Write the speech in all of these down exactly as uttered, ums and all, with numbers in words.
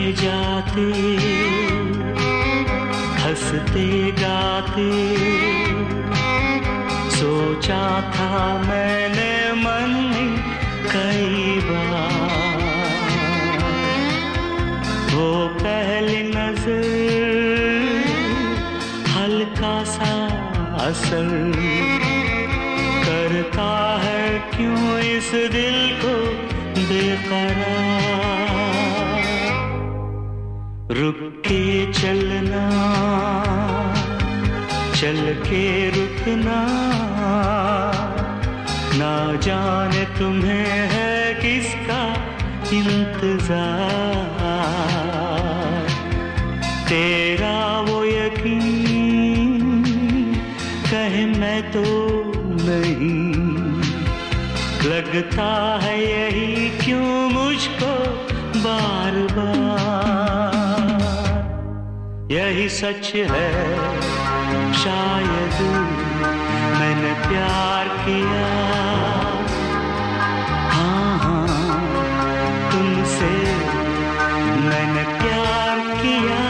जाते हंसते गाते सोचा था मैंने मन में कई बार, वो पहली नजर हल्का सा असर करता है क्यों इस दिल को बेकरार। रुक के चलना, चल के रुकना, ना जाने तुम्हें है किसका इंतजार। तेरा वो यकीन कहे मैं तो नहीं, लगता है यही क्यों मुझको बार बार। यही सच है शायद मैंने प्यार किया, हाँ हाँ तुमसे मैंने प्यार किया।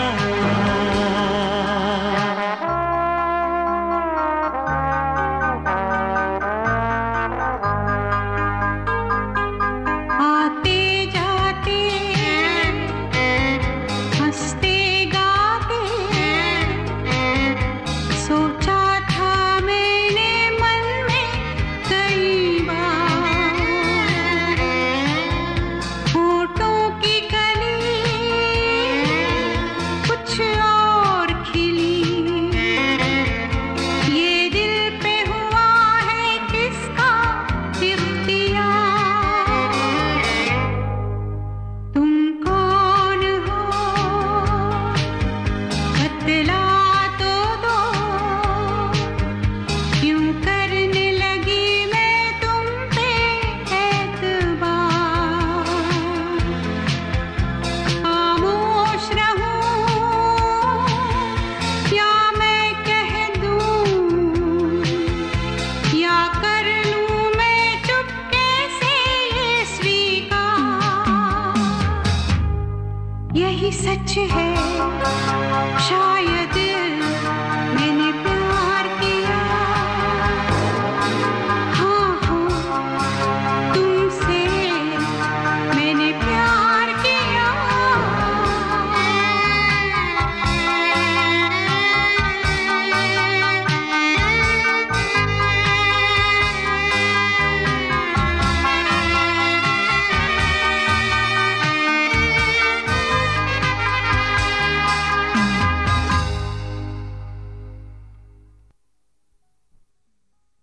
यही सच है शायद